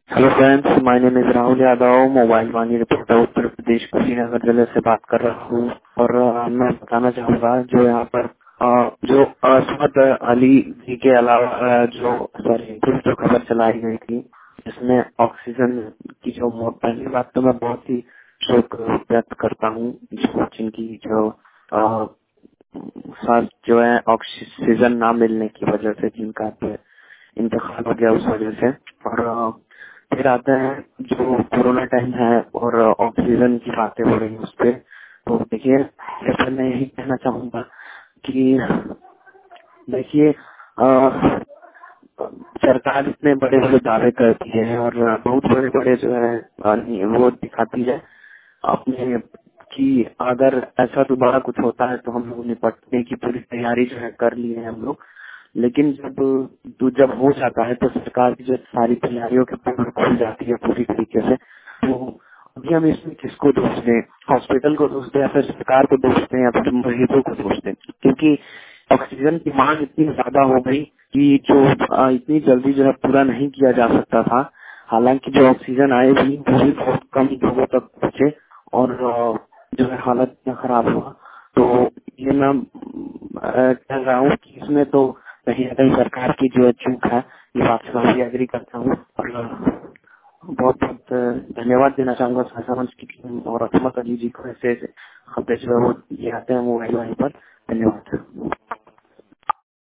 Hello friends, my name is Rahul Yadav, mobile Vani reporter, Uttar Pradesh Kushinagar जिले से बात कर रहा हूँ। और मैं बताना चाहूंगा जो यहाँ पर जो असमत अली जी के अलावा जो खबर चलाई गई थी जिसमें ऑक्सीजन की जो पहली बात तो मैं बहुत ही शोक व्यक्त करता हूँ जिनकी जो अ, सांस जो है ऑक्सीजन ना मिलने की वजह से जिनका इंतकाल हो गया उस वजह से। और फिर आते हैं जो कोरोना टाइम है और ऑक्सीजन की बातें हो रही है उस पे। तो देखिए, जैसे मैं यही कहना चाहूंगा कि देखिए सरकार इतने बड़े बड़े दावे करती है और बहुत बड़े बड़े जो है वो दिखाती है अपने कि अगर ऐसा दोबारा कुछ होता है तो हम लोग निपटने की पूरी तैयारी जो है कर ली है हम लोग। लेकिन जब हो जाता है तो सरकार की जो सारी तैयारियों के पूर्ण खुल जाती है पूरी तरीके से। तो अभी हम इसमें किसको दोष दें? हॉस्पिटल को दोष दें या फिर सरकार को दोष दें या फिर मरीजों को दोष दें? क्योंकि ऑक्सीजन की मांग इतनी ज्यादा हो गई कि जो इतनी जल्दी जो है पूरा नहीं किया जा सकता था। हालांकि जो ऑक्सीजन आए भी वो भी बहुत कम लोगों तक पहुंचे और जो है हालत इतना खराब हुआ। तो ये मैं कह रहा हूँ कि इसमें तो कहीं ना कहीं सरकार की जो है चूक है, ये बात से मैं भी एग्री करता हूँ। और बहुत बहुत धन्यवाद देना चाहूंगा सहसमंच की टीम और असमत अली जी को ऐसे खबरें जो है वो ये आते हैं मोबाइल वाले पर। धन्यवाद।